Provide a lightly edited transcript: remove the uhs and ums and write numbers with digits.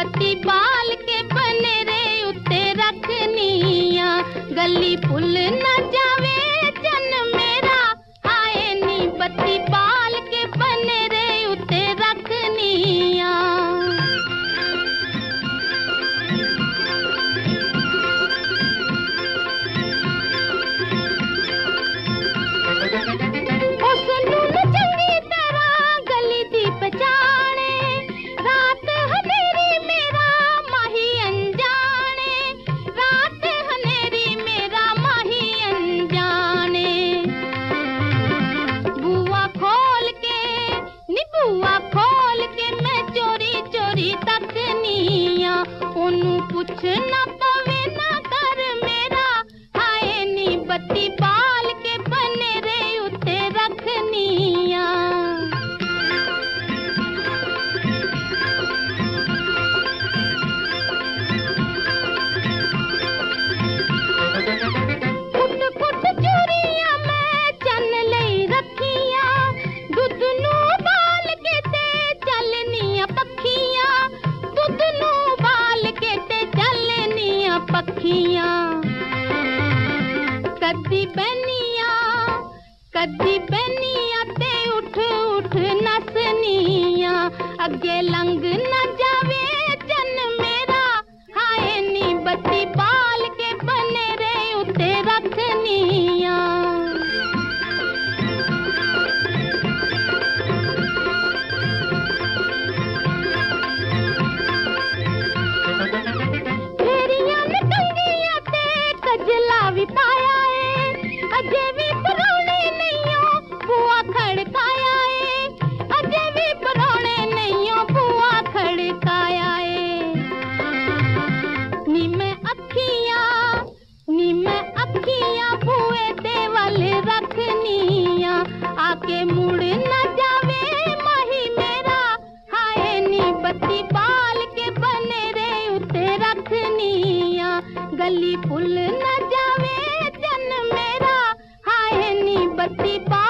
बत्ती बाल के बनेरे उत्ते रखनिया, गली पुल न जावे चन मेरा, हाय नी बत्ती बाल के बनेरे उत्ते रखनिया। कुछ न पवे न कर मेरा, हाय नी बत्ती बाल के बनेरे उत्ते रखनिया। कुट कुट चूड़ियां मैं चन लई रखिया, दुध नू बाल के ते चलनिया पखिया, दुध नू बाल के ते पखियां। कदी बनिया ते उठ उठ नसनिया, अगे लंघ न जावे चन मेरा, हाय नी बत्ती बाल के बनेरे उत्ते रखनिया। भी पाया है अजे भी परौने नहीं बुआ खड़काया है, अजे भी परौने नहीं बुआ खड़काया है। नी मैं अखियां बुए दे वाले रखनिया, आके मुड़ न जावे माही मेरा, हाय नी बत्ती बाल के बनेरे उत्ते रखनिया, गली पुल न जावे चन मेरा, हाय नी बत्ती बाल